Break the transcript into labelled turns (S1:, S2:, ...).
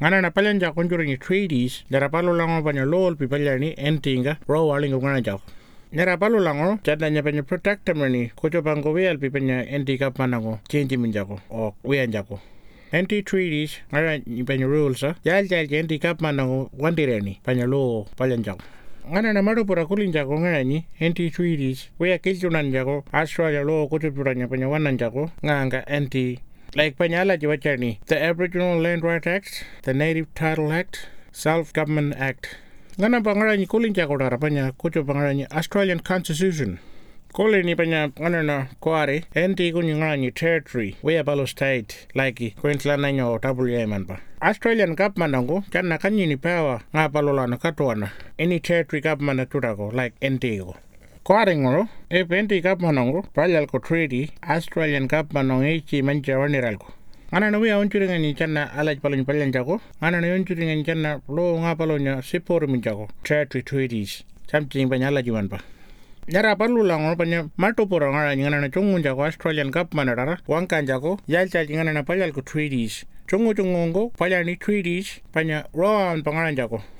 S1: ngana na palanja konjuring treaties dara palulango panya lol pi palyani entinga ro walingo ngana jaw nera palulango chadanya panya protectamani kocho bango wel pi panya entika panango change minjako o wianjako anti-treaties ngara panya rules jal entika panango wandireni panya lo palanja ngana na marupura kulinjako ngani anti-treaties wea kilchunanjako Australia lo kutupuranya panya wananjako nganga anti like panyala jiwachani, the Aboriginal Land Right Act, the Native Title Act, Self-Government Act. Ngana pangarani kulinja kodara panya kucho pangarani Australian Constitution. Kole ni panya ngana na kuare, enti kunyangani territory, wea balo state, like Queensland nanyo WA pa. Australian government nango, chana kanyi ni power, nga palola na katuana, any territory government na tutako, like enti ko. Kuaringoro, enti government nango, palyal ko treaty, Australian government nango ichi mancha waniralko. Ngana na wea onchuringa ni chana alaj palon palyanjako, ngana na onchuringa ni chana lo nga palonya siporo minjako, territory treaties, something panya alajiwan pa. Nara palulango panya matupura ngana na chungunjako Australian government rara, wangkanjako, yalcha ngana na palyal ko treaties. Chungu palyani treaties, panya roan pangaranjako.